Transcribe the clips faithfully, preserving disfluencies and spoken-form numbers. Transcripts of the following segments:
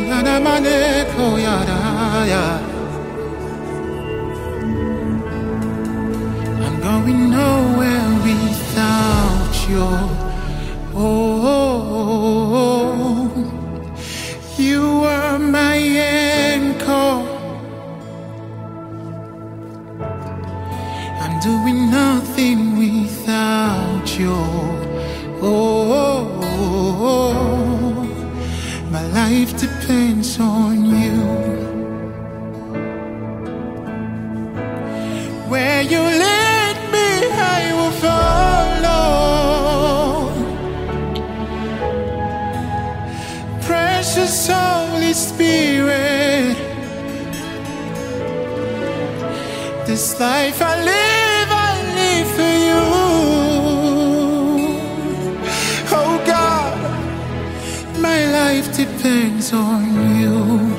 I'm going nowhere without you. Oh, you are my anchor. I'm doing nothing without you. Oh, my life depends on you. Where you lead me, I will follow. Precious Holy Spirit, this life I live, I live for you. Oh God, my life depends on you.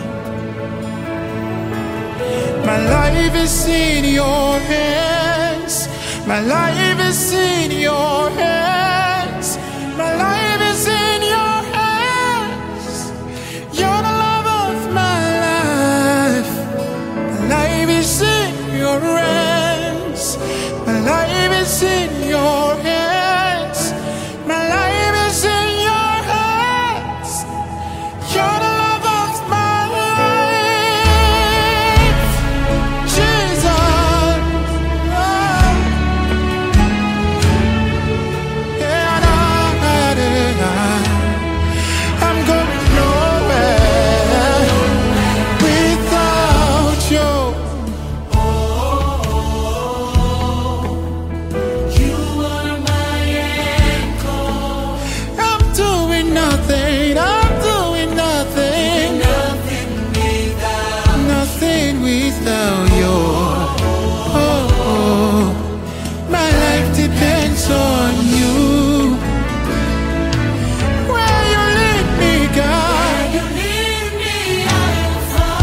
My life is in your hands. My life is in your hands. My life is in your hands. You're the love of my life. My life is in your hands. My life is in your hands. My life is in your hands. You're the love of my life, Jesus. Yeah, I'm going nowhere without you. Nothing, I'm doing nothing, nothing without, nothing without you. Oh, oh, my life depends on you. Where you lead me, God, where you lead me, I will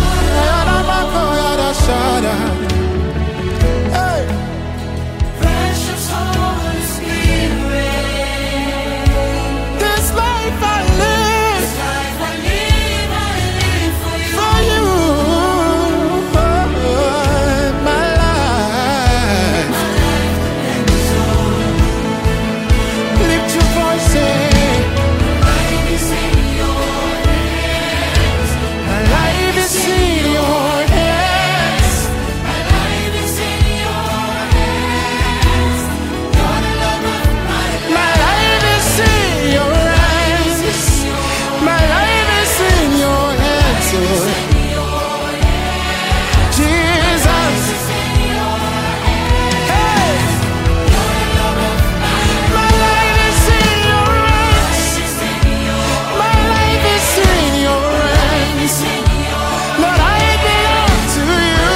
follow. Hey. Precious Holy Spirit, this life I live, this life I live, I live for you. For you, oh, my life, my life depends on you. Lift your voice, say, my life is in your hands. My life is in your hands. My life is in your hands. You're the love of my life. My life is in your hands. My life is in your hands, Lord. Jesus. Hey. My life is in your hands. My life is in your hands. Lord, I belong to you.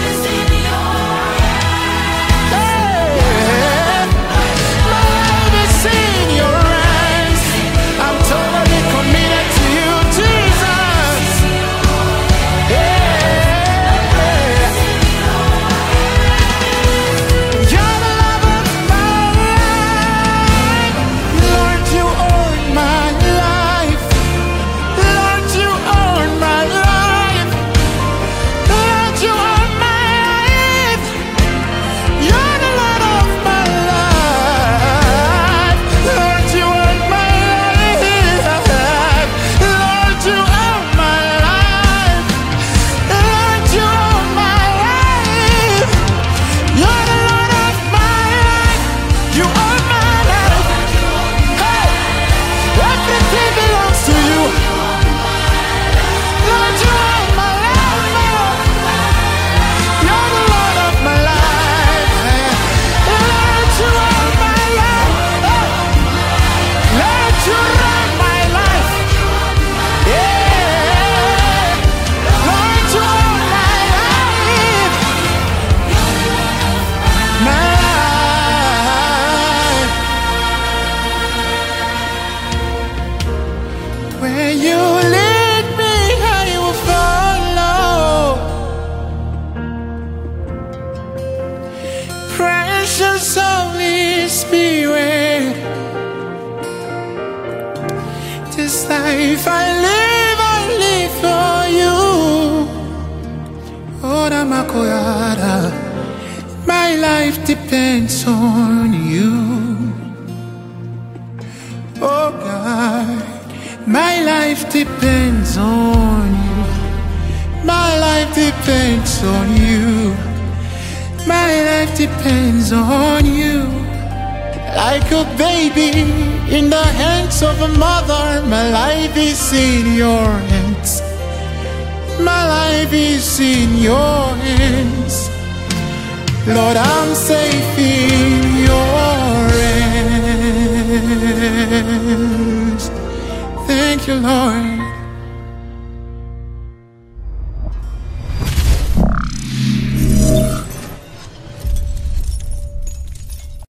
Hey. My life is in your hands. I'm totally committed to you, Jesus. Yeah. You're the love of my life. Lord, you own my life. Lord, you own my life. Lord, you own my life. You're the Lord of my life. Lord, you own my life. Lord, you own my life. Lord, you own my life. You're the Lord of my life. You own my life. Hey, everything belongs to you. Lord, you own my life. You're the Lord of my life. Lord, you own my life. Lord, you run my life. Yeah. Lord, you own my life. My life. Where you lead me, I will follow. Precious Holy Spirit, this life I live, I live for makoyada. My life depends on you. Oh God, my life depends on you. My life depends on you. My life depends on you. Like a baby in the hands of a mother, my life is in your hands. My life is in your hands. Lord, I'm safe in your hands. Thank you, Lord.